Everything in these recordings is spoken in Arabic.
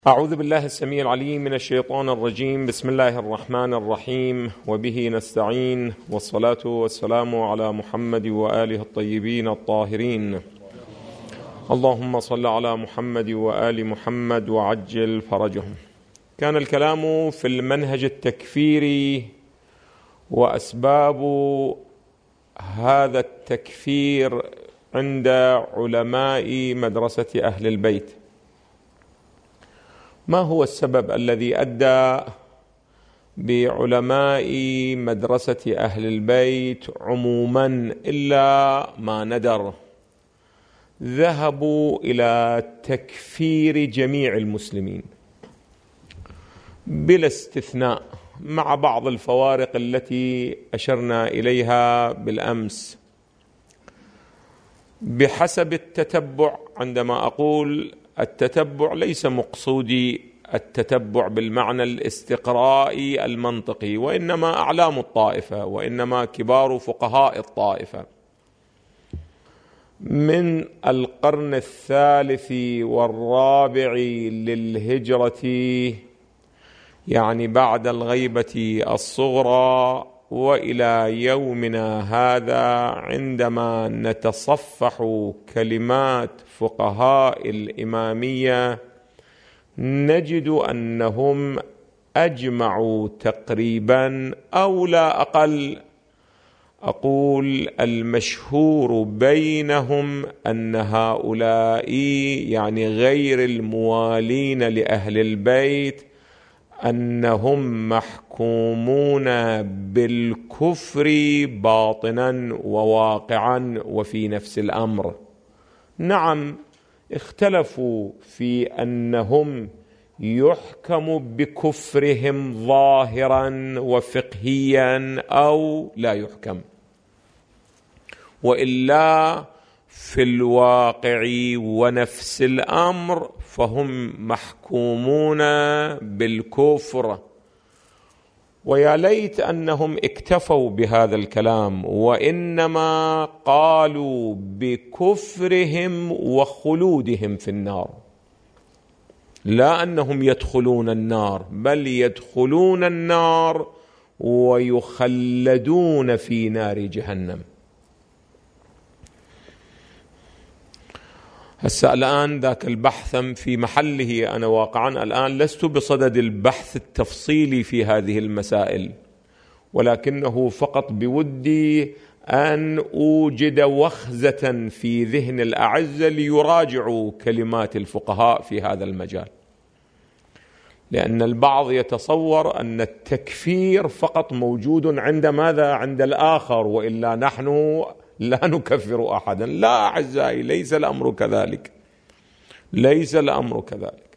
أعوذ بالله السميع العليم من الشيطان الرجيم. بسم الله الرحمن الرحيم، وبه نستعين، والصلاة والسلام على محمد وآله الطيبين الطاهرين. اللهم صل على محمد وآل محمد وعجل فرجهم. كان الكلام في المنهج التكفيري وأسباب هذا التكفير عند علماء مدرسة أهل البيت. ما هو السبب الذي أدى بعلماء مدرسة أهل البيت عموما إلا ما ندر ذهبوا إلى تكفير جميع المسلمين بلا استثناء، مع بعض الفوارق التي أشرنا إليها بالأمس بحسب التتبع. عندما أقول التتبع ليس مقصودي التتبع بالمعنى الاستقرائي المنطقي، وإنما أعلام الطائفة، وإنما كبار فقهاء الطائفة من القرن الثالث والرابع للهجرة، يعني بعد الغيبة الصغرى، وإلى يومنا هذا عندما نتصفح كلمات فقهاء الإمامية نجد أنهم أجمعوا تقريبا أو لا أقل، أقول المشهور بينهم أن هؤلاء يعني غير الموالين لأهل البيت أنهم محكومون بالكفر باطنا وواقعا وفي نفس الأمر. نعم، اختلفوا في أنهم يحكم بكفرهم ظاهرا وفقهيا أو لا يحكم، وإلا في الواقع ونفس الأمر فهم محكومون بالكفر. ويا ليت أنهم اكتفوا بهذا الكلام، وإنما قالوا بكفرهم وخلودهم في النار، لا أنهم يدخلون النار، بل يدخلون النار ويخلدون في نار جهنم. هسه الآن ذاك البحث في محله، أنا واقعا الآن لست بصدد البحث التفصيلي في هذه المسائل، ولكنه فقط بودي أن أوجد وخزة في ذهن الأعزة ليراجعوا كلمات الفقهاء في هذا المجال، لأن البعض يتصور أن التكفير فقط موجود عند ماذا؟ عند الآخر، وإلا نحن لا نكفر أحدا. لا أعزائي، ليس الأمر كذلك، ليس الأمر كذلك.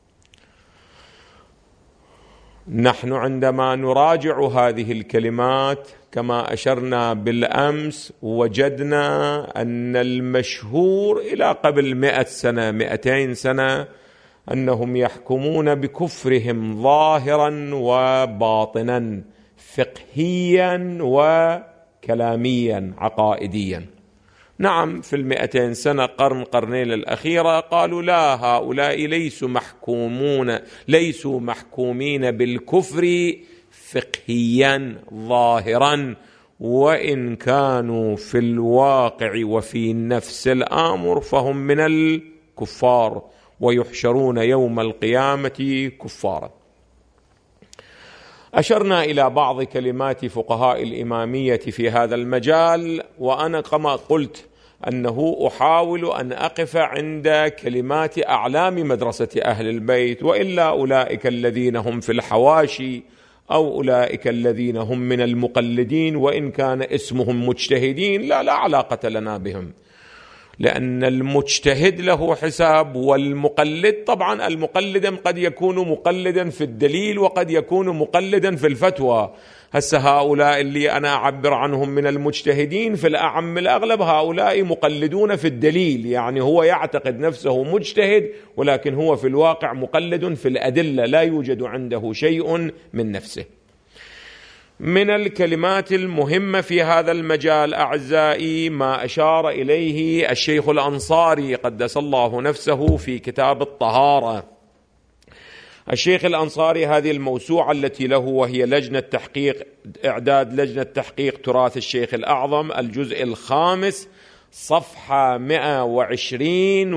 نحن عندما نراجع هذه الكلمات كما أشرنا بالأمس وجدنا أن المشهور إلى قبل 100 سنة 200 سنة أنهم يحكمون بكفرهم ظاهرا وباطنا، فقهيا وكلاميا عقائديا. نعم، في 200 سنة قرنين الأخيرة قالوا لا، هؤلاء ليسوا محكومين بالكفر فقهيا ظاهرا، وإن كانوا في الواقع وفي نفس الأمر فهم من الكفار ويحشرون يوم القيامة كفارا. أشرنا إلى بعض كلمات فقهاء الإمامية في هذا المجال، وأنا كما قلت أنه أحاول أن أقف عند كلمات أعلام مدرسة أهل البيت، وإلا أولئك الذين هم في الحواشي أو أولئك الذين هم من المقلدين وإن كان اسمهم مجتهدين لا علاقة لنا بهم، لأن المجتهد له حساب، والمقلد طبعا المقلد قد يكون مقلدا في الدليل وقد يكون مقلدا في الفتوى. هسه هؤلاء اللي أنا أعبر عنهم من المجتهدين في الأعم الأغلب هؤلاء مقلدون في الدليل، يعني هو يعتقد نفسه مجتهد ولكن هو في الواقع مقلد في الأدلة، لا يوجد عنده شيء من نفسه. من الكلمات المهمة في هذا المجال أعزائي ما أشار إليه الشيخ الأنصاري قدس الله نفسه في كتاب الطهارة، الشيخ الأنصاري هذه الموسوعة التي له، وهي لجنة تحقيق، إعداد لجنة تحقيق تراث الشيخ الأعظم، الجزء الخامس، صفحة 120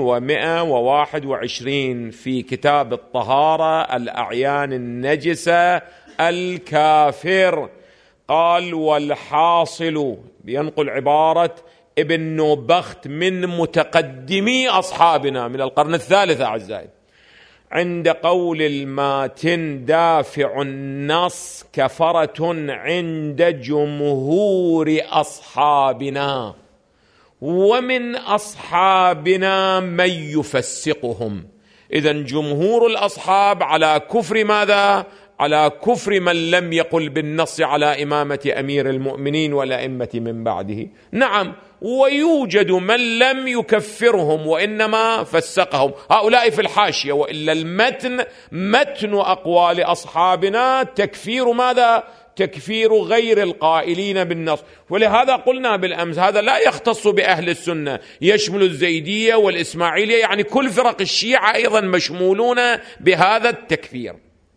و121 في كتاب الطهارة، الأعيان النجسة الكافر. قال: والحاصل، بينقل عبارة ابن نوبخت من متقدمي أصحابنا من القرن الثالث أعزائي، عند قول الماتن: دافع النص كفرة عند جمهور أصحابنا، ومن أصحابنا من يفسقهم. إذن جمهور الأصحاب على كفر ماذا؟ على كفر من لم يقل بالنص على إمامة أمير المؤمنين والأئمة من بعده. نعم، ويوجد من لم يكفرهم وإنما فسقهم، هؤلاء في الحاشية، وإلا المتن متن أقوال أصحابنا تكفير ماذا؟ تكفير غير القائلين بالنص. ولهذا قلنا بالأمس هذا لا يختص بأهل السنة، يشمل الزيدية والإسماعيلية، يعني كل فرق الشيعة أيضا مشمولون بهذا التكفير.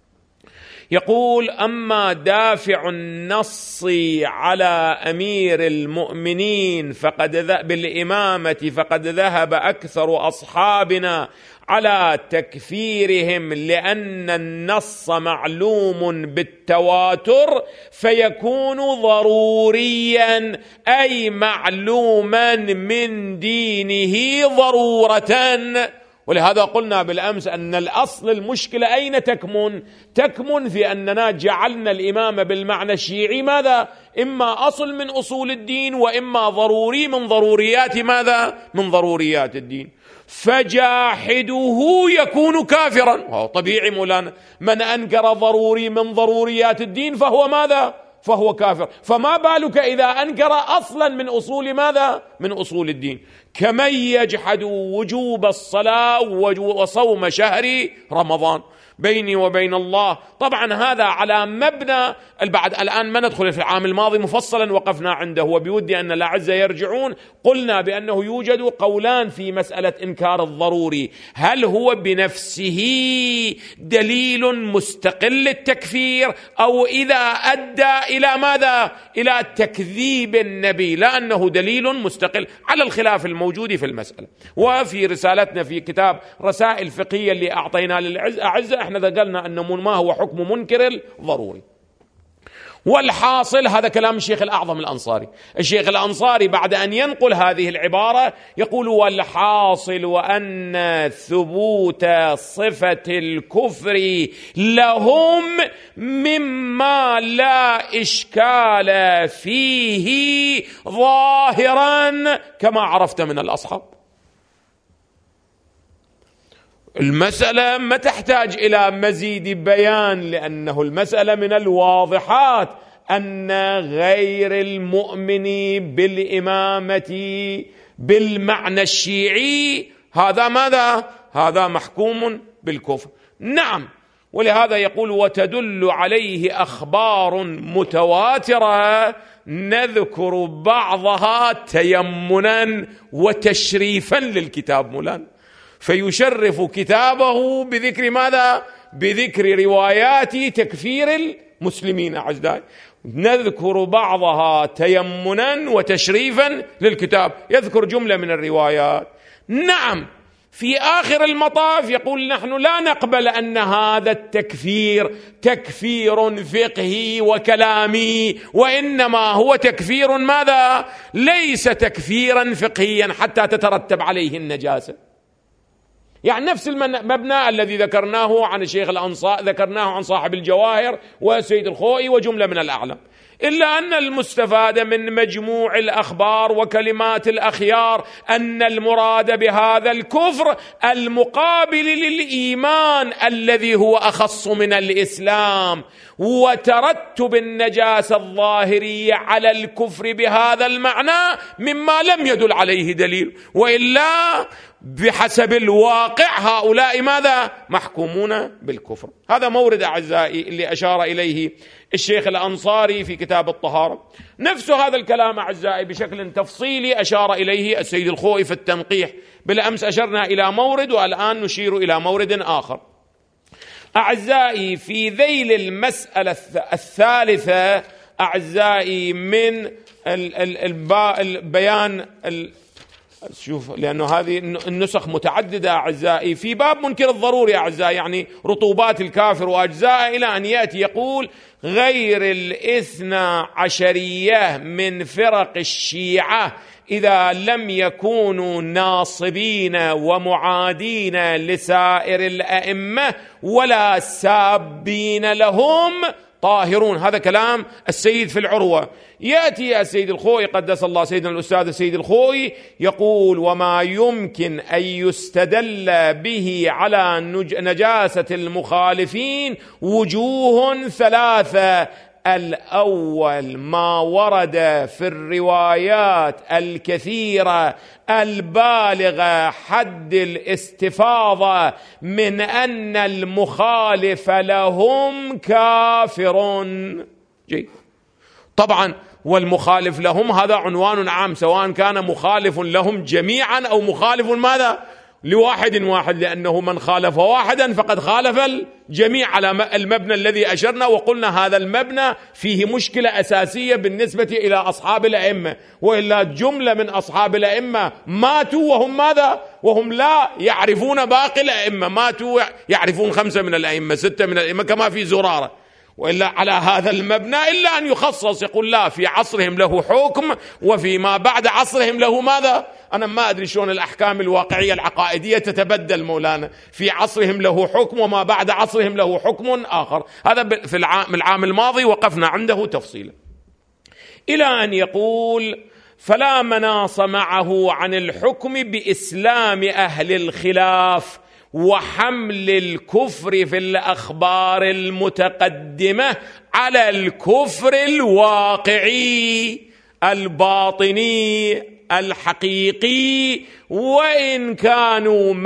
يقول: أما دافع النص على أمير المؤمنين بالإمامة فقد ذهب أكثر أصحابنا على تكفيرهم، لأن النص معلوم بالتواتر فيكون ضروريا، أي معلوما من دينه ضرورة. ولهذا قلنا بالأمس أن الأصل المشكلة أين تكمن؟ تكمن في أننا جعلنا الإمامة بالمعنى الشيعي ماذا؟ إما أصل من أصول الدين، وإما ضروري من ضروريات ماذا؟ من ضروريات الدين. فجاحده يكون كافرا، وهو طبيعي مولانا، من أنكر ضروري من ضروريات الدين فهو ماذا؟ فهو كافر. فما بالك إذا أنكر أصلا من أصول ماذا؟ من أصول الدين. كمن يجحد وجوب الصلاة وصوم شهر رمضان. بيني وبين الله طبعا هذا على مبنى البعد. الآن ما ندخل في العام الماضي مفصلا وقفنا عنده، وبودي أن الأعزة يرجعون. قلنا بأنه يوجد قولان في مسألة إنكار الضروري: هل هو بنفسه دليل مستقل للتكفير، أو إذا أدى إلى ماذا؟ إلى تكذيب النبي، لأنه دليل مستقل، على الخلاف الموجود في المسألة. وفي رسالتنا في كتاب رسائل فقهية اللي أعطينا للأعزة احنا ذكرنا أن ما هو حكم منكر الضروري. والحاصل هذا كلام الشيخ الأعظم الأنصاري. الشيخ الأنصاري بعد أن ينقل هذه العبارة يقول: والحاصل وأن ثبوت صفة الكفر لهم مما لا إشكال فيه ظاهرا كما عرفت من الأصحاب. المسألة ما تحتاج إلى مزيد بيان، لأنه المسألة من الواضحات أن غير المؤمن بالإمامة بالمعنى الشيعي هذا ماذا؟ هذا محكوم بالكفر. نعم، ولهذا يقول: وتدل عليه أخبار متواترة نذكر بعضها تيمنا وتشريفا للكتاب مولانا. فيشرف كتابه بذكر ماذا؟ بذكر روايات تكفير المسلمين أعزائي. نذكر بعضها تيمنا وتشريفا للكتاب، يذكر جملة من الروايات. نعم، في آخر المطاف يقول: نحن لا نقبل أن هذا التكفير تكفير فقهي وكلامي، وإنما هو تكفير ماذا؟ ليس تكفيرا فقهيا حتى تترتب عليه النجاسة. يعني نفس المبنى الذي ذكرناه عن الشيخ الأنصاري، ذكرناه عن صاحب الجواهر والسيد الخوئي وجملة من الأعلام، إلا أن المستفاد من مجموع الأخبار وكلمات الأخيار أن المراد بهذا الكفر المقابل للإيمان الذي هو أخص من الإسلام، وترتب النجاسة الظاهرية على الكفر بهذا المعنى مما لم يدل عليه دليل، وإلا بحسب الواقع هؤلاء ماذا؟ محكومون بالكفر. هذا مورد أعزائي اللي أشار إليه الشيخ الأنصاري في كتاب الطهارة. نفس هذا الكلام أعزائي بشكل تفصيلي أشار إليه السيد الخوئي في التنقيح. بالأمس أشرنا إلى مورد، والآن نشير إلى مورد آخر. أعزائي في ذيل المسألة الثالثة أعزائي من البيان شوف، لأنه هذه النسخ متعددة أعزائي، في باب منكر الضروري أعزائي، يعني رطوبات الكافر وأجزاء، إلى أن يأتي يقول غير الاثنا عشرية من فرق الشيعة إذا لم يكونوا ناصبين ومعادين لسائر الأئمة ولا سابين لهم طاهرون. هذا كلام السيد في العروة. يأتي السيد الخوئي قدس الله سيدنا الأستاذ السيد الخوئي يقول وما يمكن أن يستدل به على نجاسة المخالفين وجوه ثلاثة. الأول ما ورد في الروايات الكثيرة البالغة حد الاستفاضة من أن المخالف لهم كافر. جيد. طبعا والمخالف لهم هذا عنوان عام، سواء كان مخالف لهم جميعا أو مخالف ماذا لواحد واحد، لأنه من خالف واحدا فقد خالف الجميع على المبنى الذي أشرنا، وقلنا هذا المبنى فيه مشكلة أساسية بالنسبة إلى أصحاب الأئمة، وإلا جملة من أصحاب الأئمة ماتوا وهم ماذا؟ وهم لا يعرفون باقي الأئمة، ماتوا يعرفون 5 من الأئمة 6 من الأئمة كما في زرارة، وإلا على هذا المبنى إلا أن يخصص يقول لا في عصرهم له حكم وفيما بعد عصرهم له ماذا؟ أنا ما أدري شلون الأحكام الواقعية العقائدية تتبدل مولانا، في عصرهم له حكم وما بعد عصرهم له حكم آخر. هذا في العام الماضي وقفنا عنده تفصيلا، إلى أن يقول فلا مناص معه عن الحكم بإسلام أهل الخلاف وحمل الكفر في الأخبار المتقدمة على الكفر الواقعي الباطني الحقيقي، وإن كانوا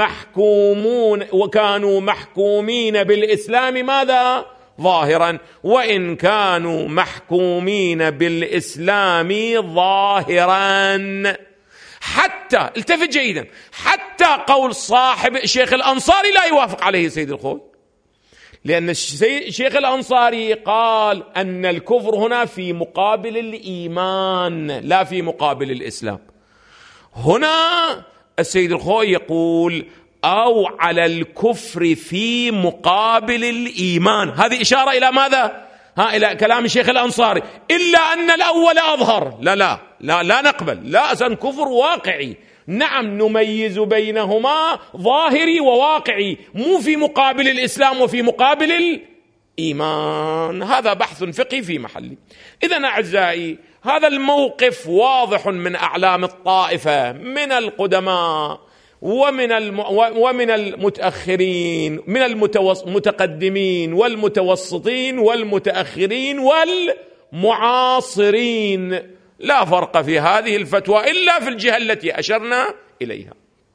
محكومين بالإسلام ماذا؟ ظاهرا، وإن كانوا محكومين بالإسلام ظاهرا. حتى التفت جيدا، حتى قول صاحب الشيخ الأنصاري لا يوافق عليه سيد الخوئي، لأن الشيخ الأنصاري قال أن الكفر هنا في مقابل الإيمان لا في مقابل الإسلام. هنا السيد الخوئي يقول أو على الكفر في مقابل الإيمان، هذه إشارة إلى ماذا؟ إلى كلام الشيخ الأنصاري، إلا أن الأول أظهر. لا لا لا لا نقبل، لا أسن كفر واقعي، نعم نميز بينهما ظاهري وواقعي، مو في مقابل الإسلام وفي مقابل الإيمان. هذا بحث فقهي في محله. إذن أعزائي هذا الموقف واضح من أعلام الطائفة من القدماء ومن المتأخرين، من المتقدمين والمتوسطين والمتأخرين والمعاصرين، لا فرق في هذه الفتوى إلا في الجهة التي أشرنا إليها.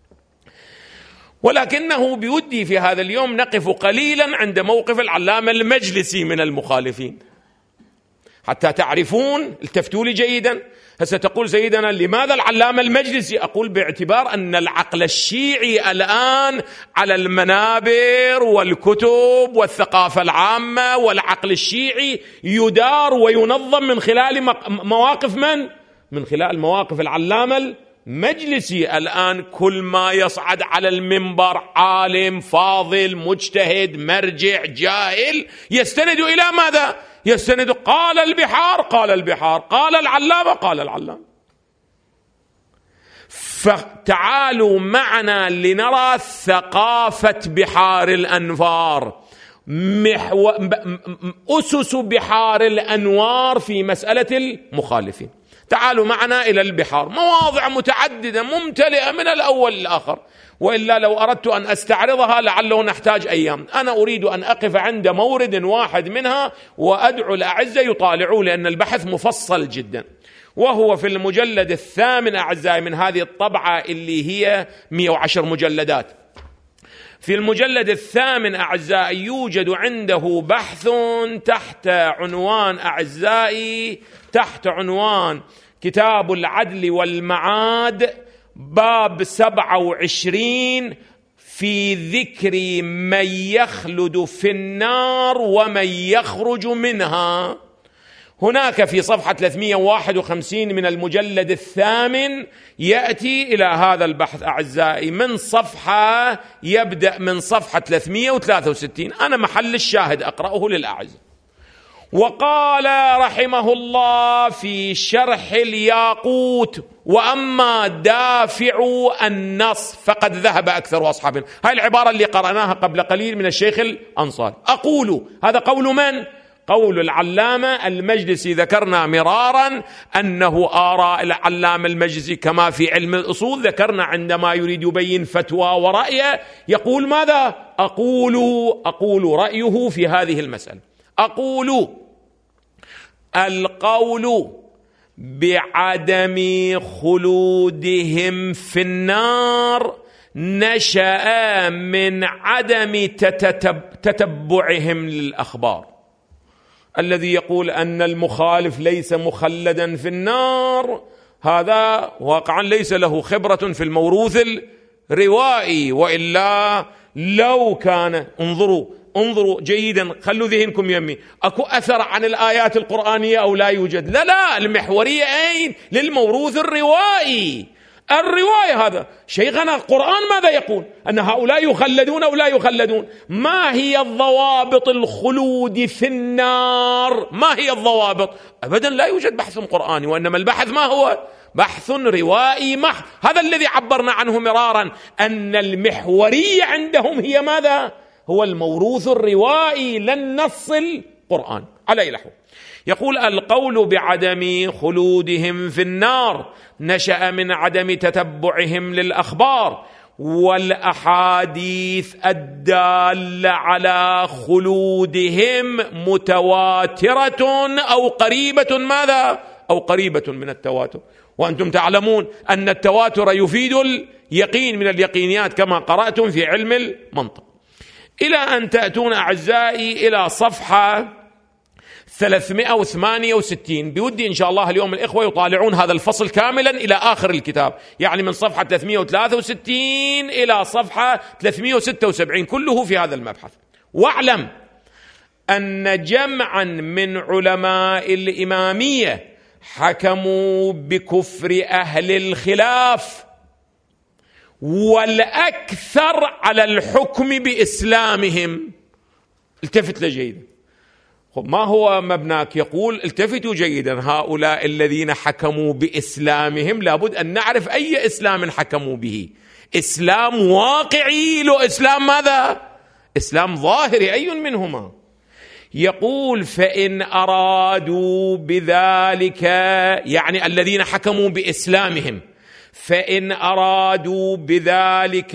ولكنه بودي في هذا اليوم نقف قليلا عند موقف العلامة المجلسي من المخالفين حتى تعرفون. التفتوا لي جيدا. هسه تقول سيدنا لماذا العلامة المجلسي؟ أقول باعتبار أن العقل الشيعي الآن على المنابر والكتب والثقافة العامة، والعقل الشيعي يدار وينظم من خلال مواقف من خلال مواقف العلامة المجلسي. الآن كل ما يصعد على المنبر عالم فاضل مجتهد مرجع جاهل يستند إلى ماذا؟ يستند قال البحار قال البحار، قال العلامة قال العلامة. فتعالوا معنا لنرى ثقافة بحار الأنوار، أسس بحار الأنوار في مسألة المخالفين. تعالوا معنا إلى البحار، مواضع متعددة ممتلئة من الأول للآخر، وإلا لو أردت أن أستعرضها لعله نحتاج أيام. أنا أريد أن أقف عند مورد واحد منها وأدعو الأعزة يطالعوا، لأن البحث مفصل جدا، وهو في المجلد 8 أعزائي من هذه الطبعة اللي هي 110 مجلدات. في المجلد 8 أعزائي يوجد عنده بحث تحت عنوان أعزائي، تحت عنوان كتاب العدل والمعاد، باب 27 في ذكر من يخلد في النار ومن يخرج منها. هناك في صفحة 351 من المجلد الثامن يأتي إلى هذا البحث أعزائي، من صفحة يبدأ من صفحة 363. أنا محل الشاهد أقرأه للأعزاء. وقال رحمه الله في شرح الياقوت: وأما دافع النص فقد ذهب أكثر أصحابنا. هاي العبارة اللي قرأناها قبل قليل من الشيخ الأنصاري. أقول هذا قول من؟ قول العلامة المجلسي. ذكرنا مرارا أنه آراء العلامة المجلسي كما في علم الأصول، ذكرنا عندما يريد يبين فتوى ورأيه يقول ماذا؟ أقول رأيه في هذه المسألة. أقول القول بعدم خلودهم في النار نشأ من عدم تتبعهم للأخبار. الذي يقول أن المخالف ليس مخلدا في النار هذا واقعا ليس له خبرة في الموروث الروائي، وإلا لو كان انظروا جيدا، خلوا ذهنكم يمي، أكو أثر عن الآيات القرآنية أو لا يوجد؟ لا، المحورية أين؟ للموروث الروائي. الرواية هذا شيخنا القرآن ماذا يقول؟ أن هؤلاء يخلدون أو لا يخلدون. ما هي الضوابط الخلود في النار؟ ما هي الضوابط؟ أبدا لا يوجد بحث قرآني، وإنما البحث ما هو؟ بحث روائي محض. هذا الذي عبرنا عنه مرارا، أن المحورية عندهم هي ماذا؟ هو الموروث الروائي لا النص القرآن. على أي نحو يقول: القول بعدم خلودهم في النار نشأ من عدم تتبعهم للأخبار، والأحاديث الدالة على خلودهم متواترة أو قريبة ماذا؟ أو قريبة من التواتر. وأنتم تعلمون أن التواتر يفيد اليقين من اليقينيات كما قرأتم في علم المنطق. إلى أن تأتون أعزائي إلى صفحة 368. بودي إن شاء الله اليوم الإخوة يطالعون هذا الفصل كاملا إلى آخر الكتاب، يعني من صفحة 363 إلى صفحة 376 كله في هذا المبحث. واعلم أن جمعا من علماء الإمامية حكموا بكفر أهل الخلاف، والأكثر على الحكم بإسلامهم. التفت لجيدا. ما هو مبناك؟ يقول التفتوا جيدا، هؤلاء الذين حكموا بإسلامهم لابد أن نعرف أي إسلام حكموا به. إسلام واقعي لو إسلام ماذا؟ إسلام ظاهري، أي منهما؟ يقول: فإن أرادوا بذلك، يعني الذين حكموا بإسلامهم، فإن أرادوا بذلك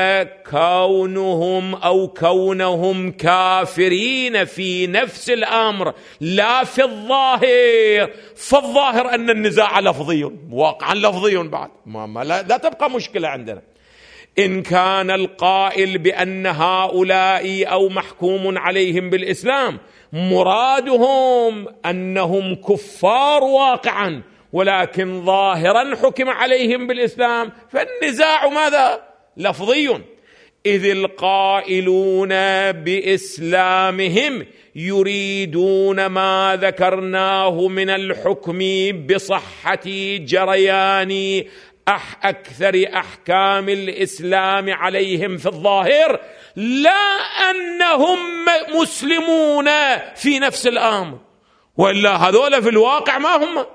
كونهم كافرين في نفس الأمر لا في الظاهر، فالظاهر أن النزاع لفظي، واقعا لفظي بعد لا تبقى مشكلة عندنا. إن كان القائل بأن هؤلاء أو محكوم عليهم بالإسلام مرادهم أنهم كفار واقعا ولكن ظاهرا حكم عليهم بالإسلام، فالنزاع ماذا؟ لفظي. إذ القائلون بإسلامهم يريدون ما ذكرناه من الحكم بصحة جريان أكثر أحكام الإسلام عليهم في الظاهر، لا أنهم مسلمون في نفس الأمر، وإلا هذول في الواقع ما هم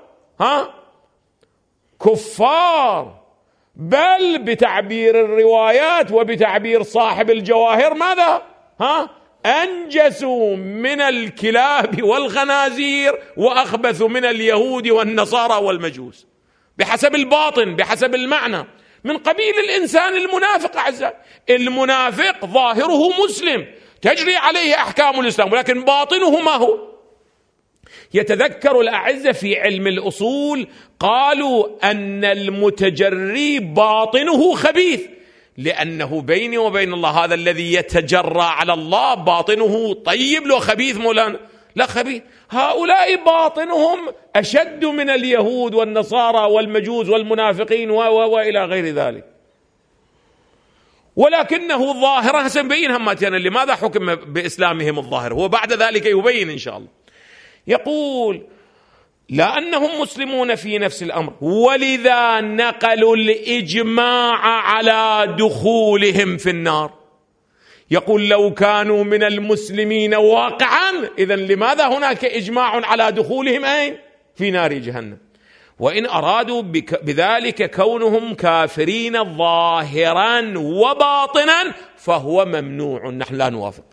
كفار، بل بتعبير الروايات وبتعبير صاحب الجواهر ماذا؟ أنجسوا من الكلاب والخنازير وأخبثوا من اليهود والنصارى والمجوس، بحسب الباطن بحسب المعنى، من قبيل الإنسان المنافق. أعزائي، المنافق ظاهره مسلم تجري عليه أحكام الإسلام، ولكن باطنه ما هو؟ يتذكر الأعزة في علم الأصول قالوا أن المتجري باطنه خبيث، لأنه بيني وبين الله هذا الذي يتجرى على الله باطنه طيب لو خبيث مولانا؟ لا خبيث. هؤلاء باطنهم أشد من اليهود والنصارى والمجوس والمنافقين وإلى غير ذلك. ولكنه ظاهرة سنبينها ماتنا لماذا حكم بإسلامهم الظاهر، هو بعد ذلك يبين إن شاء الله. يقول لأنهم مسلمون في نفس الأمر ولذا نقلوا الإجماع على دخولهم في النار. يقول لو كانوا من المسلمين واقعا إذن لماذا هناك إجماع على دخولهم أين؟ في نار جهنم. وإن أرادوا بذلك كونهم كافرين ظاهرا وباطنا فهو ممنوع، نحن لا نوافق.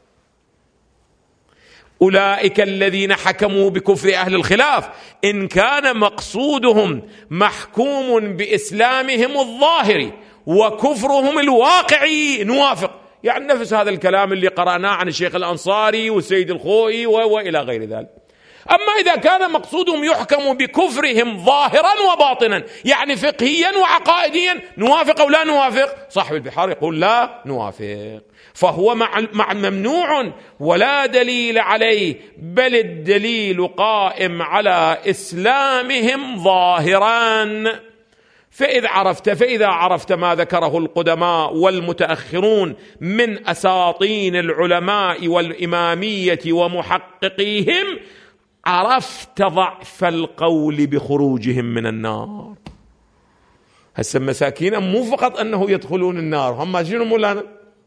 أولئك الذين حكموا بكفر أهل الخلاف إن كان مقصودهم محكوم بإسلامهم الظاهري وكفرهم الواقعي نوافق، يعني نفس هذا الكلام اللي قرأناه عن الشيخ الأنصاري والسيد الخوئي وإلى غير ذلك. أما إذا كان مقصودهم يحكم بكفرهم ظاهرا وباطنا يعني فقهيا وعقائديا نوافق أو لا نوافق؟ صاحب البحار يقول لا نوافق، فهو مع ممنوع ولا دليل عليه، بل الدليل قائم على إسلامهم ظاهرا. فإذا عرفت ما ذكره القدماء والمتأخرون من أساطين العلماء والإمامية ومحققيهم عرفت ضعف القول بخروجهم من النار. هسه مساكين مو فقط أنه يدخلون النار، هم شنو مولانا؟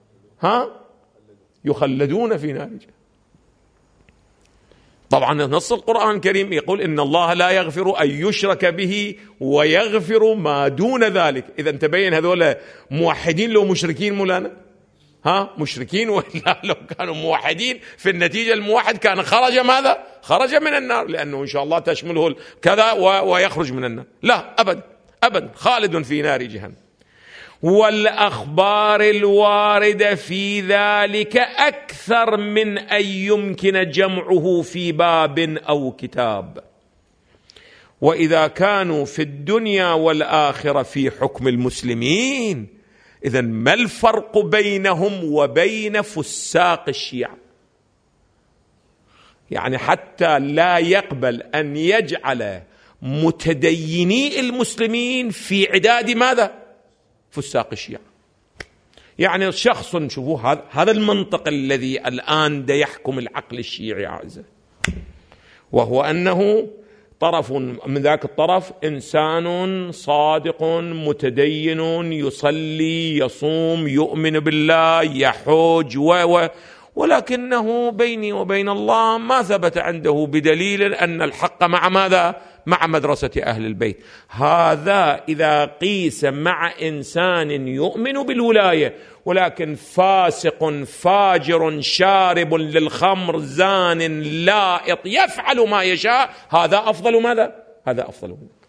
يخلدون في نار جهنم. طبعا نص القرآن الكريم يقول إن الله لا يغفر أن يشرك به ويغفر ما دون ذلك. إذا تبين هذول موحدين لو مشركين مولانا؟ مشركين، ولا لو كانوا موحدين في النتيجة الموحد كان خرج ماذا؟ خرج من النار، لأنه إن شاء الله تشمله كذا ويخرج من النار. لا أبدا أبدا، خالد في نار جهنم. والأخبار الواردة في ذلك أكثر من أن يمكن جمعه في باب أو كتاب. وإذا كانوا في الدنيا والآخرة في حكم المسلمين إذن ما الفرق بينهم وبين فساق الشيعة؟ يعني حتى لا يقبل أن يجعل متديني المسلمين في عداد ماذا؟ فساق الشيعة. يعني شخص، شوفوا هذا المنطق الذي الآن دا يحكم العقل الشيعي عزيزي، وهو أنه طرف من ذاك الطرف إنسان صادق متدين يصلي يصوم يؤمن بالله يحج ولكنه بيني وبين الله ما ثبت عنده بدليل أن الحق مع ماذا؟ مع مدرسة أهل البيت. هذا إذا قيس مع إنسان يؤمن بالولاية ولكن فاسق فاجر شارب للخمر زان لائط يفعل ما يشاء، هذا أفضل ماذا؟ هذا أفضل منه.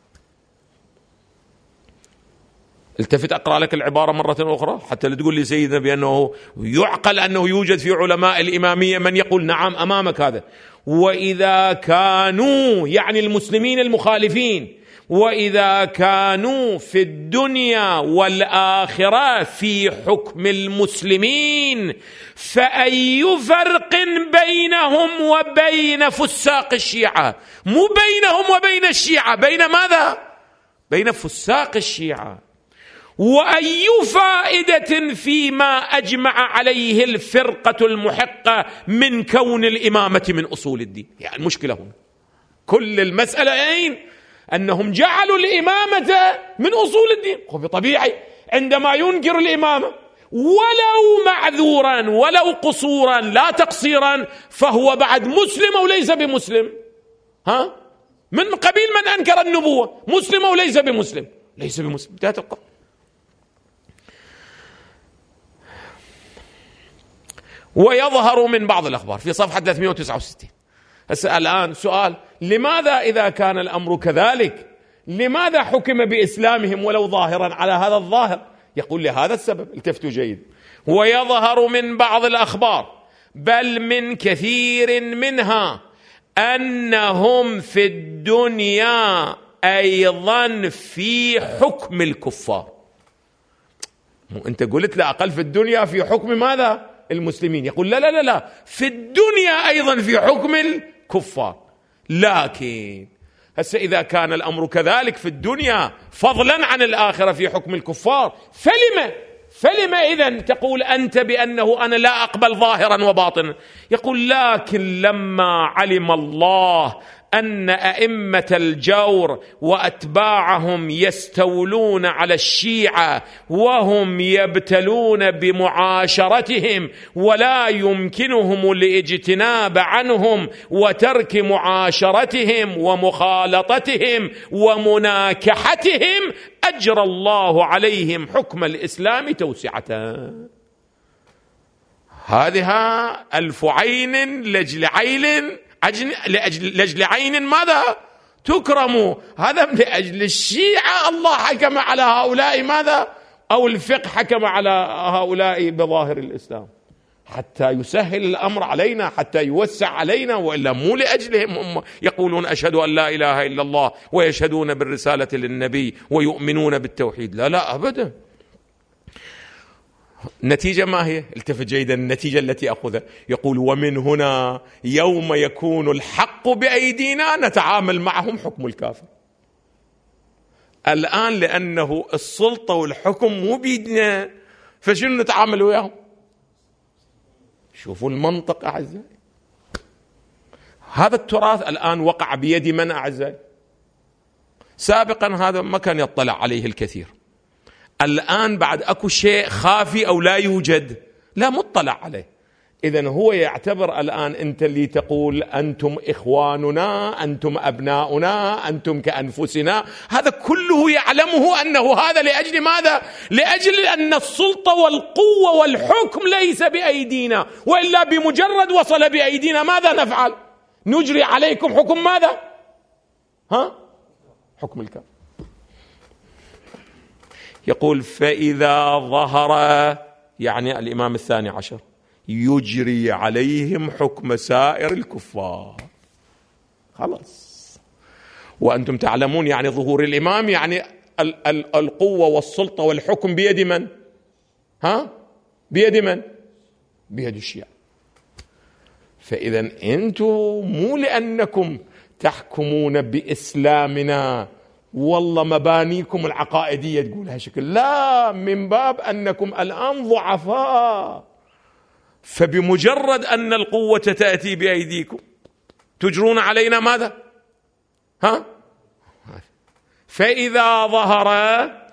التفت أقرأ لك العبارة مرة أخرى حتى لا تقول لي سيدنا بأنه يعقل أنه يوجد في علماء الإمامية من يقول نعم أمامك هذا. وإذا كانوا يعني المسلمين المخالفين وإذا كانوا في الدنيا والآخرة في حكم المسلمين فأي فرق بينهم وبين فساق الشيعة؟ مو بينهم وبين الشيعة، بين ماذا؟ بين فساق الشيعة. وأي فائدة فيما أجمع عليه الفرقة المحقة من كون الإمامة من أصول الدين؟ يعني المشكلة هنا كل المسألة أين؟ أنهم جعلوا الإمامة من أصول الدين. وبطبيعي عندما ينكر الإمامة ولو معذورا ولو قصورا لا تقصيرا فهو بعد مسلم أو ليس بمسلم؟ من قبيل من أنكر النبوة، مسلم أو ليس بمسلم؟ ليس بمسلم. انتهت القضية. ويظهر من بعض الأخبار في صفحة 369. الآن سؤال، لماذا إذا كان الأمر كذلك لماذا حكم بإسلامهم ولو ظاهرا على هذا الظاهر؟ يقول لهذا السبب، التفتوا جيد. ويظهر من بعض الأخبار بل من كثير منها أنهم في الدنيا أيضا في حكم الكفار. أنت قلت لا أقل في الدنيا في حكم ماذا؟ المسلمين. يقول لا لا لا لا، في الدنيا أيضا في حكم الكفار. لكن هسه إذا كان الأمر كذلك في الدنيا فضلا عن الآخرة في حكم الكفار فلما إذن تقول أنت بأنه أنا لا أقبل ظاهرا وباطنا؟ يقول لكن لما علم الله أن أئمة الجور وأتباعهم يستولون على الشيعة وهم يبتلون بمعاشرتهم ولا يمكنهم الاجتناب عنهم وترك معاشرتهم ومخالطتهم ومناكحتهم، أجرى الله عليهم حكم الإسلام توسعة. هذه 1000 عين لأجل عين ماذا تكرموا؟ هذا من أجل الشيعة الله حكم على هؤلاء ماذا؟ أو الفقه حكم على هؤلاء بظاهر الإسلام حتى يسهل الأمر علينا، حتى يوسع علينا، وإلا مو لأجلهم هم يقولون أشهد أن لا إله إلا الله ويشهدون بالرسالة للنبي ويؤمنون بالتوحيد. لا لا أبدا. النتيجة ما هي؟ التفت جيدا النتيجة التي أخذها. يقول ومن هنا يوم يكون الحق بأيدينا نتعامل معهم حكم الكافر. الآن لأنه السلطة والحكم مو بيدنا، فشنو نتعامل وياهم؟ شوفوا المنطق أعزائي. هذا التراث الآن وقع بيد من أعزائي؟ سابقا هذا ما كان يطلع عليه الكثير. الآن بعد أكو شيء خافي أو لا يوجد، لا مطلع عليه. إذن هو يعتبر الآن أنت اللي تقول أنتم إخواننا، أنتم أبناؤنا، أنتم كأنفسنا، هذا كله يعلمه أنه هذا لأجل ماذا؟ لأجل أن السلطة والقوة والحكم ليس بأيدينا، وإلا بمجرد وصل بأيدينا ماذا نفعل؟ نجري عليكم حكم ماذا؟ حكم الكافر. يقول فإذا ظهر، يعني الإمام الثاني عشر، يجري عليهم حكم سائر الكفار. خلاص. وأنتم تعلمون يعني ظهور الإمام يعني القوة والسلطة والحكم بيد من؟ بيد من؟ بيد الشيعة. فإذا أنتم مو لأنكم تحكمون بإسلامنا والله مبانيكم العقائدية تقولها شكل، لا، من باب أنكم الآن ضعفاء، فبمجرد أن القوة تأتي بأيديكم تجرون علينا ماذا؟ فإذا ظهر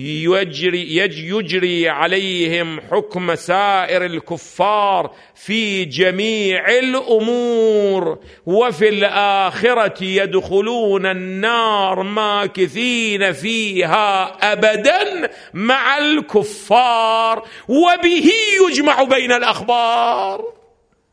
يجري عليهم حكم سائر الكفار في جميع الأمور، وفي الآخرة يدخلون النار ماكثين فيها أبدا مع الكفار، وبه يجمع بين الأخبار.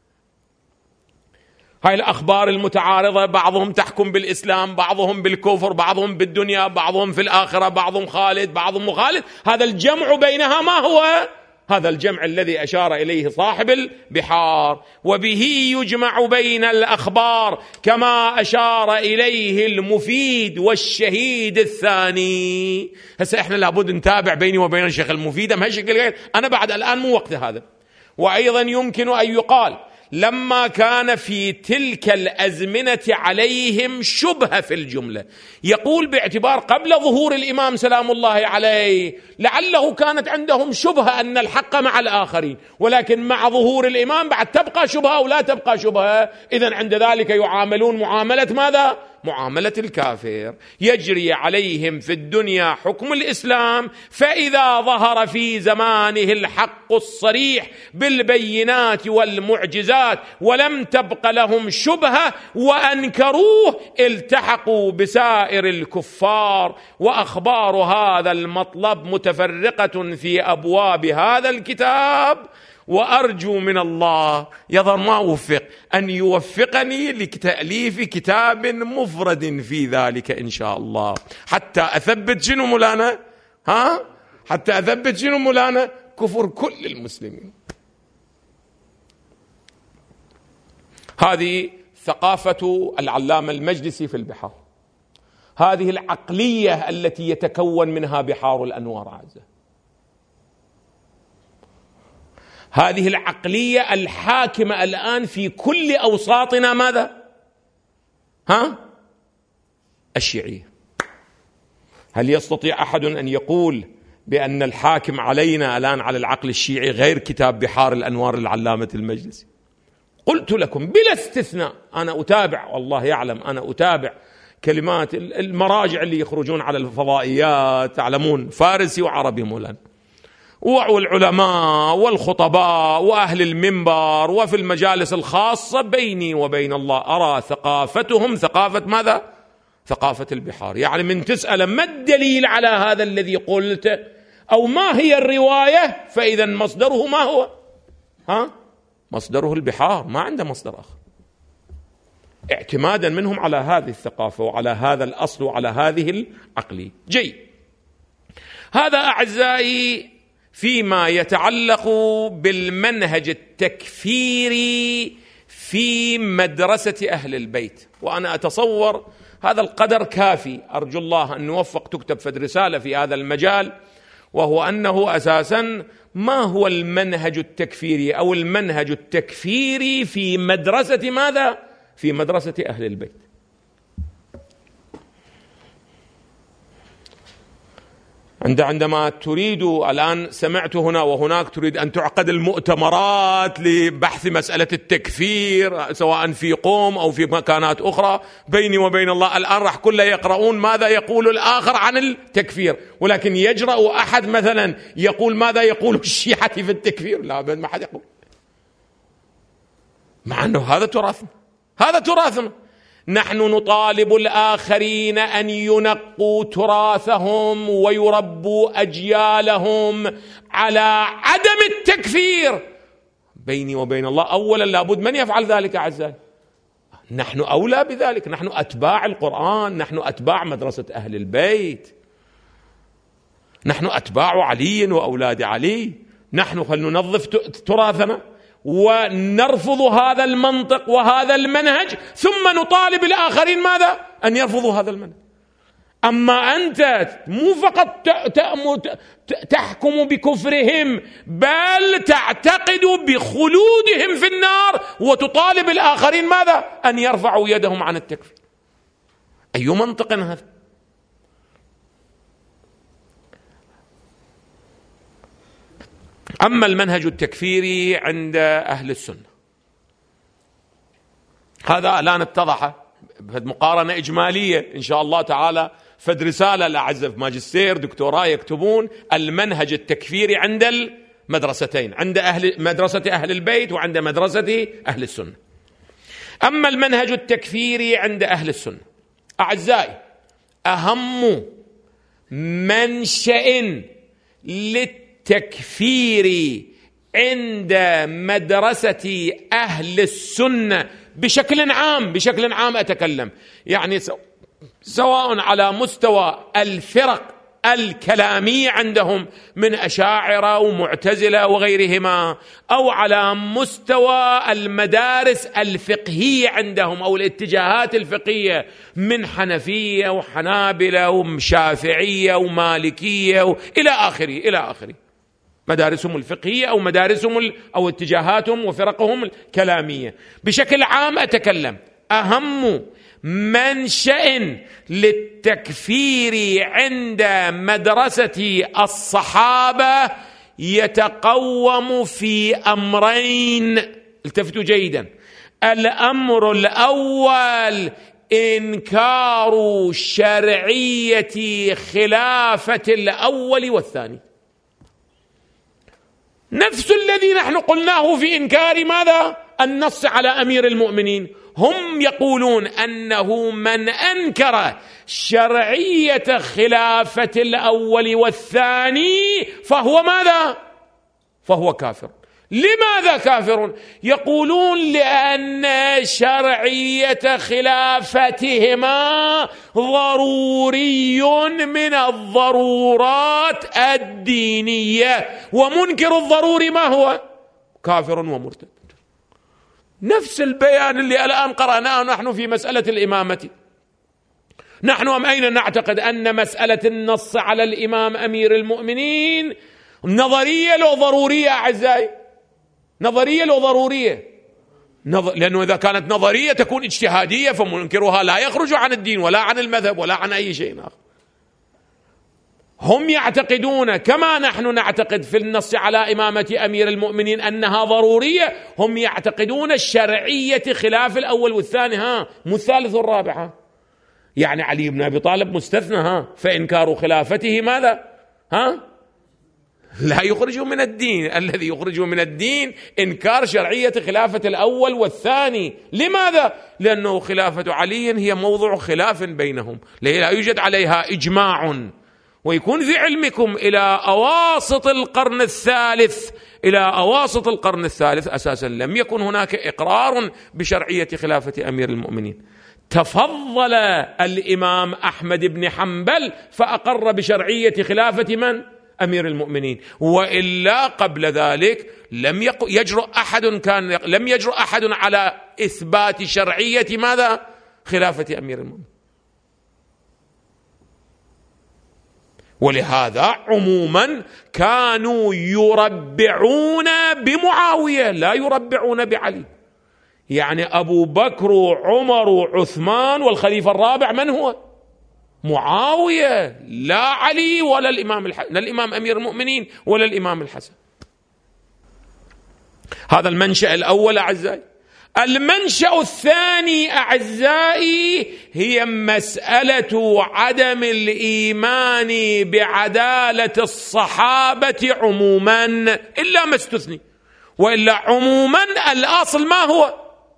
هاي الأخبار المتعارضة، بعضهم تحكم بالإسلام، بعضهم بالكفر، بعضهم بالدنيا، بعضهم في الآخرة، بعضهم خالد، بعضهم مخالد، هذا الجمع بينها ما هو؟ هذا الجمع الذي أشار إليه صاحب البحار، وبه يجمع بين الأخبار كما أشار إليه المفيد والشهيد الثاني. هسه إحنا لابد نتابع بيني وبين الشيخ المفيد أم هالشكل غير، أنا بعد الآن مو وقت هذا. وأيضا يمكن أن يقال لما كان في تلك الأزمنة عليهم شبهة في الجملة، يقول باعتبار قبل ظهور الإمام سلام الله عليه لعله كانت عندهم شبهة أن الحق مع الآخرين، ولكن مع ظهور الإمام بعد تبقى شبهة أو لا تبقى شبهة. إذن عند ذلك يعاملون معاملة ماذا؟ معاملة الكافر. يجري عليهم في الدنيا حكم الإسلام، فإذا ظهر في زمانه الحق الصريح بالبينات والمعجزات ولم تبق لهم شبهة وأنكروه، التحقوا بسائر الكفار. وأخبار هذا المطلب متفرقة في أبواب هذا الكتاب، وأرجو من الله يظهر ما أوفق أن يوفقني لتأليف كتاب مفرد في ذلك إن شاء الله، حتى أثبت شنو مولانا؟ حتى أثبت شنو مولانا؟ كفر كل المسلمين. هذه ثقافة العلامة المجلسي في البحار، هذه العقلية التي يتكون منها بحار الأنوار عزة، هذه العقلية الحاكمة الآن في كل أوساطنا ماذا؟ الشيعية. هل يستطيع أحد أن يقول بأن الحاكم علينا الآن على العقل الشيعي غير كتاب بحار الأنوار العلامة المجلسي. قلت لكم بلا استثناء، أنا أتابع والله يعلم، أنا أتابع كلمات المراجع اللي يخرجون على الفضائيات، تعلمون فارسي وعربي مولانا، والعلماء والخطباء وأهل المنبر وفي المجالس الخاصة، بيني وبين الله أرى ثقافتهم ثقافة ماذا؟ ثقافة البحار. يعني من تسأل ما الدليل على هذا الذي قلت أو ما هي الرواية، فإذا مصدره ما هو؟ مصدره البحار، ما عنده مصدر آخر، اعتمادا منهم على هذه الثقافة وعلى هذا الأصل وعلى هذه العقلية. جيد، هذا أعزائي فيما يتعلق بالمنهج التكفيري في مدرسة أهل البيت. وأنا أتصور هذا القدر كافي، أرجو الله أن نوفق تكتب فد رسالة في هذا المجال، وهو أنه أساسا ما هو المنهج التكفيري أو المنهج التكفيري في مدرسة ماذا؟ في مدرسة أهل البيت. عندما تريد الآن، سمعت هنا وهناك، تريد أن تعقد المؤتمرات لبحث مسألة التكفير سواء في قوم أو في مكانات أخرى، بيني وبين الله الآن راح كله يقرؤون ماذا يقول الآخر عن التكفير، ولكن يجرأ أحد مثلا يقول ماذا يقول الشيعة في التكفير؟ لا، ما حد يقول، مع أنه هذا تراثنا، هذا تراثنا. نحن نطالب الآخرين أن ينقوا تراثهم ويربوا أجيالهم على عدم التكفير. بيني وبين الله أولا لابد من يفعل ذلك أعزائي؟ نحن أولى بذلك، نحن أتباع القرآن، نحن أتباع مدرسة أهل البيت، نحن أتباع علي وأولاد علي. نحن فلننظف تراثنا ونرفض هذا المنطق وهذا المنهج، ثم نطالب الآخرين ماذا؟ أن يرفضوا هذا المنهج. أما أنت مو فقط تحكم بكفرهم، بل تعتقد بخلودهم في النار وتطالب الآخرين ماذا؟ أن يرفعوا يدهم عن التكفير. أي منطق هذا؟ أما المنهج التكفيري عند أهل السنة، هذا الآن اتضح مقارنة إجمالية إن شاء الله تعالى، فد رسالة الأعزة في ماجستير دكتوراه يكتبون المنهج التكفيري عند المدرستين، عند مدرسة أهل البيت وعند مدرسة أهل السنة. أما المنهج التكفيري عند أهل السنة أعزائي، أهم منشأ للتكفير عند مدرسة أهل السنة بشكل عام أتكلم، يعني سواء على مستوى الفرق الكلامية عندهم من أشاعرة ومعتزلة وغيرهما، أو على مستوى المدارس الفقهية عندهم أو الاتجاهات الفقهية من حنفية وحنابلة وشافعية ومالكية إلى آخره، مدارسهم الفقهية أو مدارسهم أو اتجاهاتهم وفرقهم الكلامية بشكل عام أتكلم. أهم منشأ للتكفير عند مدرسة الصحابة يتقوم في أمرين، التفتوا جيدا. الأمر الأول إنكار شرعية خلافة الأول والثاني، نفس الذي نحن قلناه في إنكار ماذا؟ النص على أمير المؤمنين. هم يقولون أنه من أنكر شرعية خلافة الأول والثاني فهو ماذا؟ فهو كافر. لماذا كافر؟ يقولون لأن شرعية خلافتهما ضروري من الضرورات الدينية، ومنكر الضروري ما هو؟ كافر ومرتد. نفس البيان اللي الآن قرأناه نحن في مسألة الإمامة. نحن أين نعتقد أن مسألة النص على الإمام أمير المؤمنين نظرية لو ضرورية أعزائي؟ نظرية لو ضرورية، لأنه إذا كانت نظرية تكون اجتهادية، فمنكرها لا يخرج عن الدين ولا عن المذهب ولا عن أي شيء آخر. هم يعتقدون كما نحن نعتقد في النص على إمامة أمير المؤمنين أنها ضرورية، هم يعتقدون الشرعية خلاف الأول والثاني، مو الثالث والرابع. يعني علي بن أبي طالب مستثنى، فإنكار خلافته ماذا؟ لا يخرجه من الدين. الذي يخرجه من الدين إنكار شرعية خلافة الأول والثاني. لماذا؟ لأنه خلافة علي هي موضوع خلاف بينهم، لا يوجد عليها إجماع. ويكون في علمكم إلى أواسط القرن الثالث أساسا لم يكن هناك إقرار بشرعية خلافة أمير المؤمنين. تفضل الإمام أحمد بن حنبل فأقر بشرعية خلافة من؟ أمير المؤمنين. وإلا قبل ذلك لم يجرؤ أحد على إثبات شرعية ماذا؟ خلافة أمير المؤمنين. ولهذا عموما كانوا يربعون بمعاوية لا يربعون بعلي. يعني أبو بكر وعمر وعثمان والخليفة الرابع من هو؟ معاوية، لا علي ولا الإمام أمير المؤمنين ولا الإمام الحسن. هذا المنشأ الأول أعزائي. المنشأ الثاني أعزائي هي مسألة عدم الإيمان بعدالة الصحابة عموما إلا ما استثني، وإلا عموما الأصل ما هو؟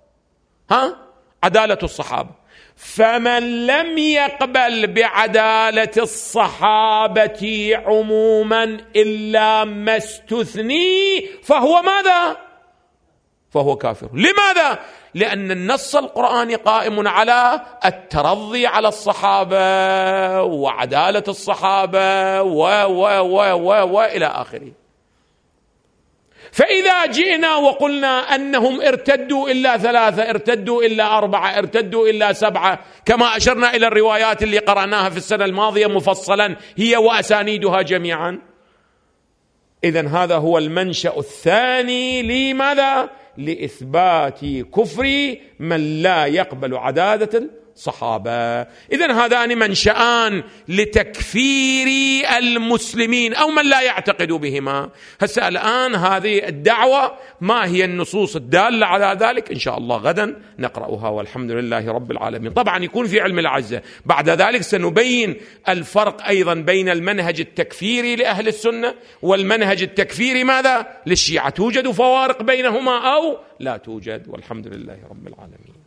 عدالة الصحابة. فمن لم يقبل بعدالة الصحابة عموما إلا ما استثني فهو ماذا؟ فهو كافر. لماذا؟ لأن النص القرآني قائم على الترضي على الصحابة وعدالة الصحابة وإلى آخره. فإذا جئنا وقلنا أنهم ارتدوا إلا 3، ارتدوا إلا 4، ارتدوا إلا 7، كما أشرنا إلى الروايات اللي قرأناها في السنة الماضية مفصلا هي وأسانيدها جميعا، إذن هذا هو المنشأ الثاني لماذا؟ لإثبات كفر من لا يقبل عدالة الصحابة. إذن هذان منشآن لتكفير المسلمين أو من لا يعتقد بهما. هسه الآن هذه الدعوة ما هي النصوص الدالة على ذلك؟ إن شاء الله غدا نقرأها والحمد لله رب العالمين. طبعا يكون في علم العزة. بعد ذلك سنبين الفرق أيضا بين المنهج التكفيري لأهل السنة والمنهج التكفيري ماذا؟ للشيعة. توجد فوارق بينهما أو لا توجد؟ والحمد لله رب العالمين.